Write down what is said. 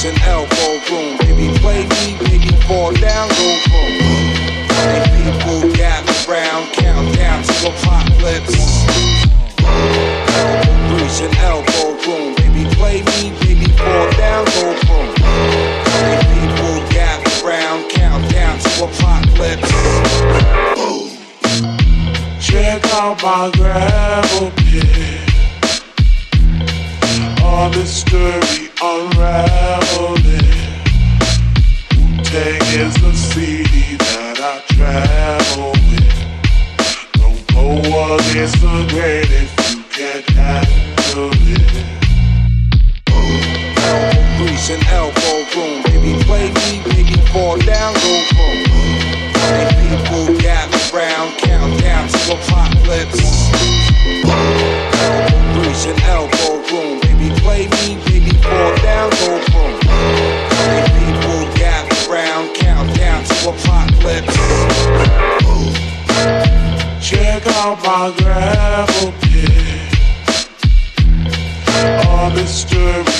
breeze and elbow room. Baby, play me, baby, fall down, go boom. And people gather round, count down to apocalypse. Breeze and elbow room. Baby, play me, baby, fall down, go boom. And people gather round, count down to apocalypse. Check out my gravel pit. All mystery unraveling. Wu-Tang is the CD that I travel with. Don't go against the grain if you can't handle it. Breeze and elbow room. Baby, play me, baby, fall down, go boom. And people gather round, count down to apocalypse. Breeze and elbow room. Baby, play me, baby, fall down, go boom. And people gather round, count down to apocalypse. Check out my gravel pit. All mystery